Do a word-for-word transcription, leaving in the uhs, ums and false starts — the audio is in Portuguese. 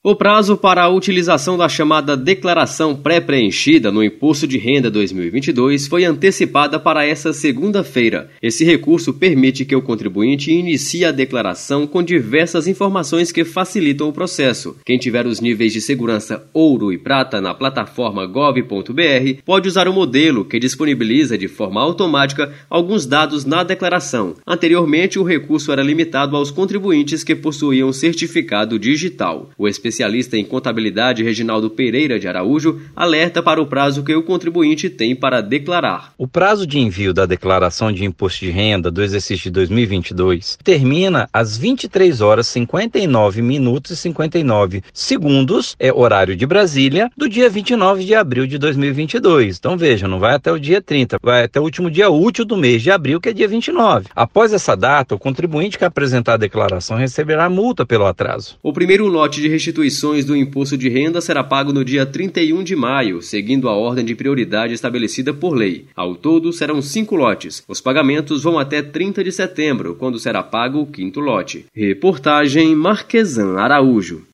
O prazo para a utilização da chamada declaração pré-preenchida no Imposto de Renda dois mil e vinte e dois foi antecipada para essa segunda-feira. Esse recurso permite que o contribuinte inicie a declaração com diversas informações que facilitam o processo. Quem tiver os níveis de segurança ouro e prata na plataforma gov ponto br pode usar o modelo que disponibiliza de forma automática alguns dados na declaração. Anteriormente, o recurso era limitado aos contribuintes que possuíam certificado digital. O especialista em contabilidade Reginaldo Pereira de Araújo alerta para o prazo que o contribuinte tem para declarar. O prazo de envio da declaração de imposto de renda do exercício de dois mil e vinte e dois termina às vinte e três horas cinquenta e nove minutos e cinquenta e nove segundos, é horário de Brasília, do dia vinte e nove de abril de dois mil e vinte e dois. Então veja, não vai até o dia trinta, vai até o último dia útil do mês de abril, que é dia vinte e nove. Após essa data, o contribuinte que apresentar a declaração receberá multa pelo atraso. O primeiro lote de restituições do imposto de renda será pago no dia trinta e um de maio, seguindo a ordem de prioridade estabelecida por lei. Ao todo, serão cinco lotes. Os pagamentos vão até trinta de setembro, quando será pago o quinto lote. Reportagem Marquesan Araújo.